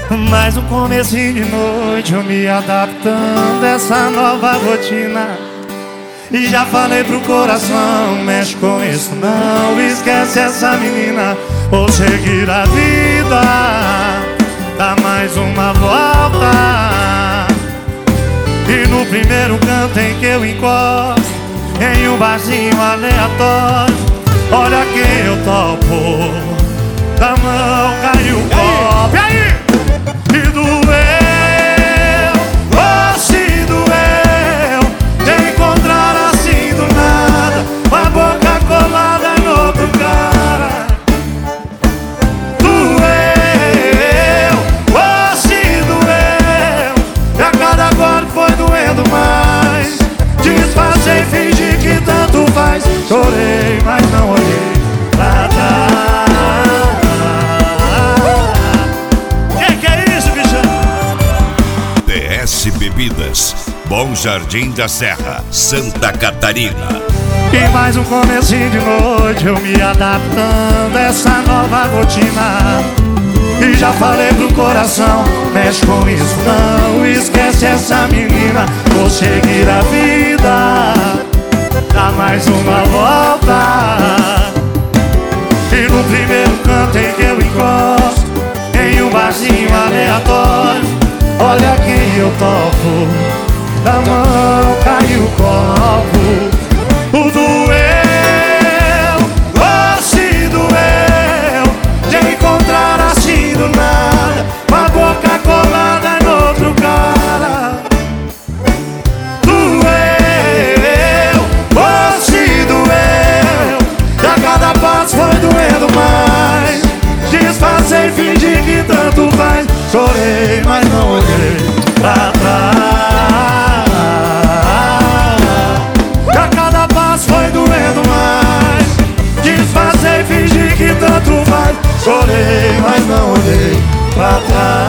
Mais um comecinho de noite, eu me adaptando a essa nova rotina. E já falei pro coração, mexe com isso não, esquece essa menina. Vou seguir a vida, dá mais uma volta. E no primeiro canto em que eu encosto, em um barzinho aleatório, olha quem eu topo, da mão caiu o copo. E aí? E doeu, oh se doeu, de encontrar assim do nada, uma boca colada no outro cara. Doeu, oh se doeu, e a cada golpe foi doendo mais. Disfarcei, fingi que tanto faz, chorei, mas não olhei pra trás. Bebidas, Bom Jardim da Serra, Santa Catarina. E mais um comecinho de noite, eu me adaptando a essa nova rotina. E já falei pro coração, mexe com isso não, esquece essa menina. Vou seguir a vida, dá mais uma volta. E no primeiro canto em que eu encosto, em um barzinho aleatório, olha quem eu topo, da mão caiu o copo. O doeu, oh se doeu, de encontrar assim do nada, uma boca colada no outro cara. Doeu, oh se doeu, e a cada passo foi doendo mais. Disfarcei, fingi que tanto faz, chorei, mas não olhei pra trás. E a cada passo foi doendo mais. Disfarcei, fingi que tanto faz, chorei, mas não olhei pra trás.